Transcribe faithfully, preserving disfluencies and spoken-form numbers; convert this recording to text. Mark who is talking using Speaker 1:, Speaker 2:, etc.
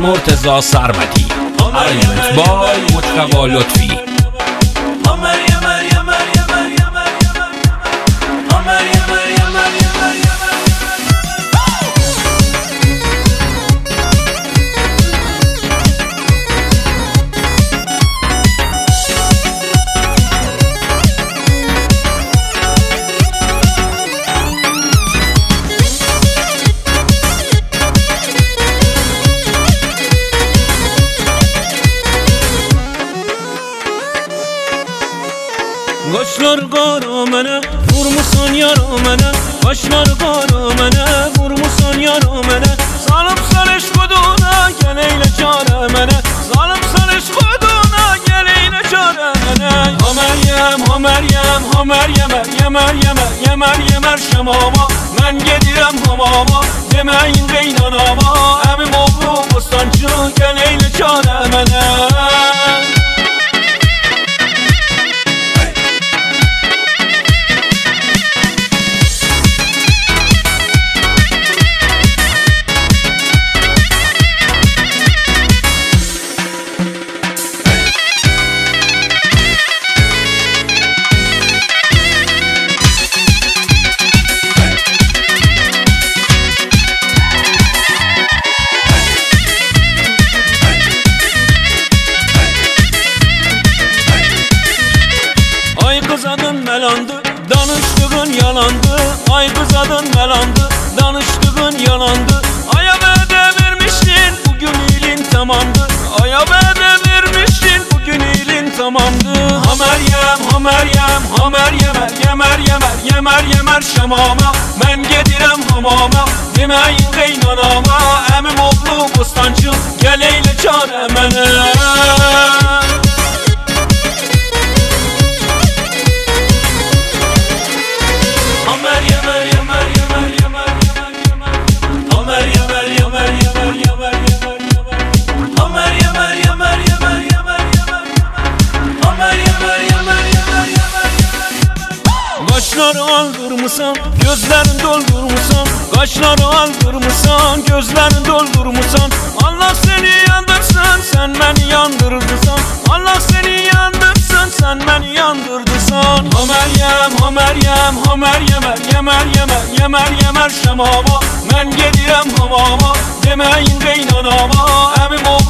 Speaker 1: مرتضی سرمدی، عروس بای مجتبی لطفی.
Speaker 2: Qaşlar qara mənə, vurmusan yara mənə. Qaşlar qara mənə, vurmusan yara mənə. Zalimsan eşq oduna, gəl eylə çarə mənə. Zalimsan eşq oduna, gəl eylə çarə mənə. Ha Məryəm, ha Məryəm, ha Məryəmə, yəmər, yəmər, yəmər, yəmər şəmama. Mən gedirəm hamama, deməyin qeynanama. Əmim oğlu bostancı, gəl eylə çarə mənə. Kız adın melandı, danıştığın yalandı. Ay kız adın melandı, danıştığın yalandı. Aya vədə vermiştin, bugün ilin tamamdı. Aya vədə vermiştin, bugün ilin tamamdı. Ha Məryəm, ha Məryəm, ha Məryəmər, yəmər, yəmər, yəmər, yəmər şəmama. Mən gedirəm hamama, deməyin qeynanama. Əmim oğlu bostancı, gəl eylə çarə mənə. Qaşları aldırmısan, gözlerini doldurmuşsan. Qaşları aldırmısan, gözlerini doldurmuşsan. Allah seni yandırsın, sen beni yandırdırsan. Allah seni yandırsın, sen beni yandırdırsan. Ha Məryəm, ha Məryəm, ha Məryəmər, yəmər, yəmər, yəmər, yəmər şəmama. Mən gedirəm hamama, deməyin qeynanama. Əmim o